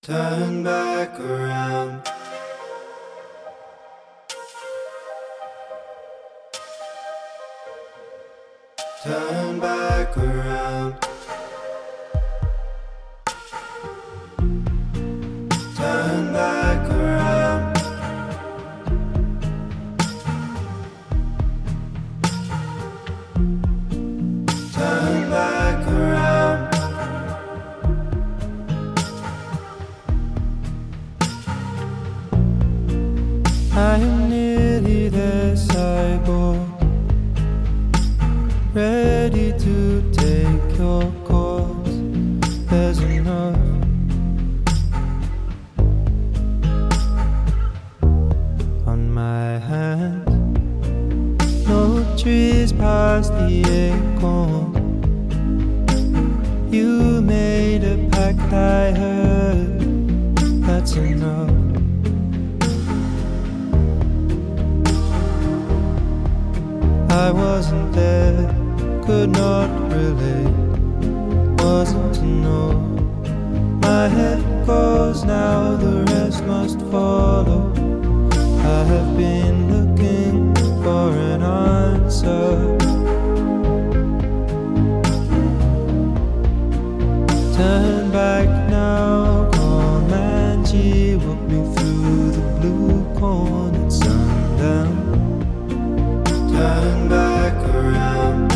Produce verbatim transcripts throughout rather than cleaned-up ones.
Turn back around. Turn back around. Turn back around. Turn back around. I am nearly there, cyborg, ready to take your course. There's enough on my hand. No trees past the acorn. You made a pact, I heard. That's enough. I wasn't there, could not relate, wasn't to know. My head goes now, the rest must follow. I have been looking for an answer. Turn back now, Comanche, walk me through the blue corn at sundown. Turn back around.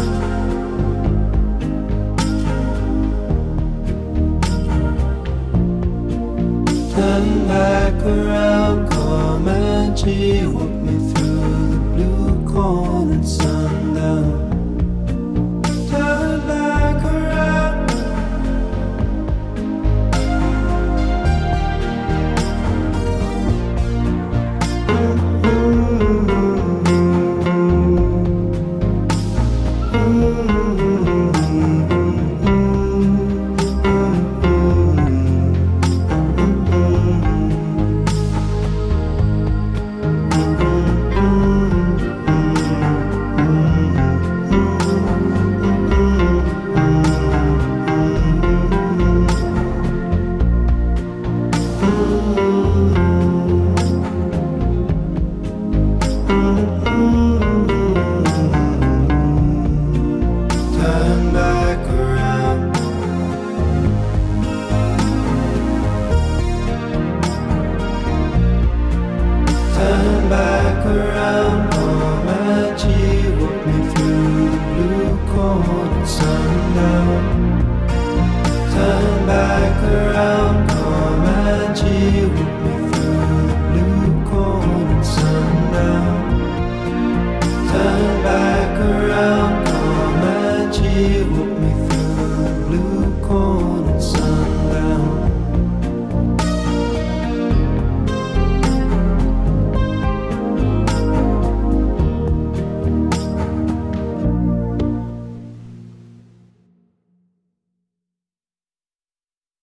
Turn back around, Comanche, walk me through the blue corn and sundown. Turn back around. Ooh.